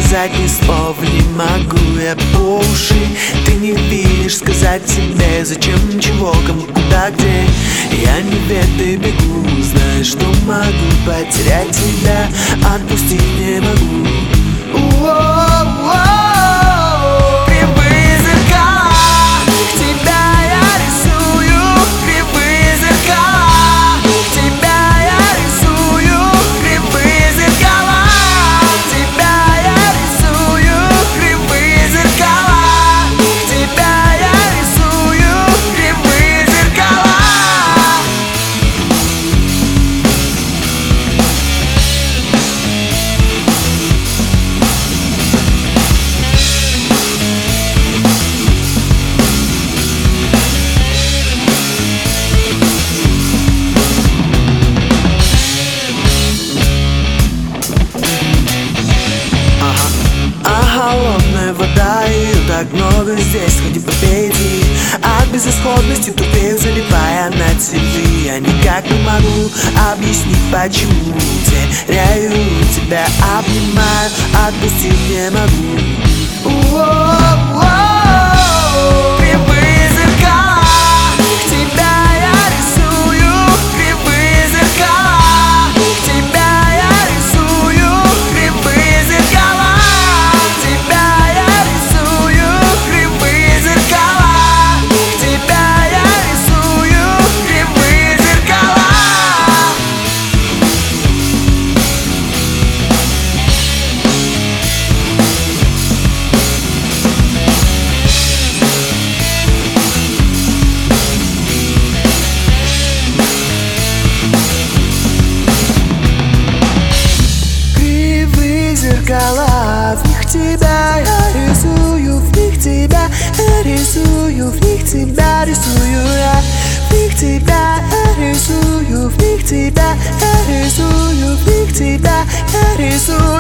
сказать ни слова не могу я по уши. Ты не видишь, сказать тебе зачем, чего, кому, куда, где. Я не ведаю, бегу, знаю, что могу потерять тебя, отпустить не могу. Кривые зеркала, тебя я рисую. Кривые зеркала, тебя я рисую. Кривые зеркала, тебя я рисую. Кривые зеркала, тебя я рисую. Кривые зеркала. Холодная вода, ее так много здесь, ходи попейте. От безысходности тупею, залипая на цветы. Я никак не могу объяснить, почему теряю тебя, обнимаю, отпустить не могу. Кривые зеркала, тебя я рисую. Кривые зеркала, тебя я рисую. Кривые зеркала, тебя я рисую. Кривые зеркала, тебя я рисую. Кривые зеркала. Кривые зеркала, в них тебя я рисую, в них тебя я рисую, в них тебя рисую я, в них тебя я рисую, в них тебя я рисую, в них тебя я рисую.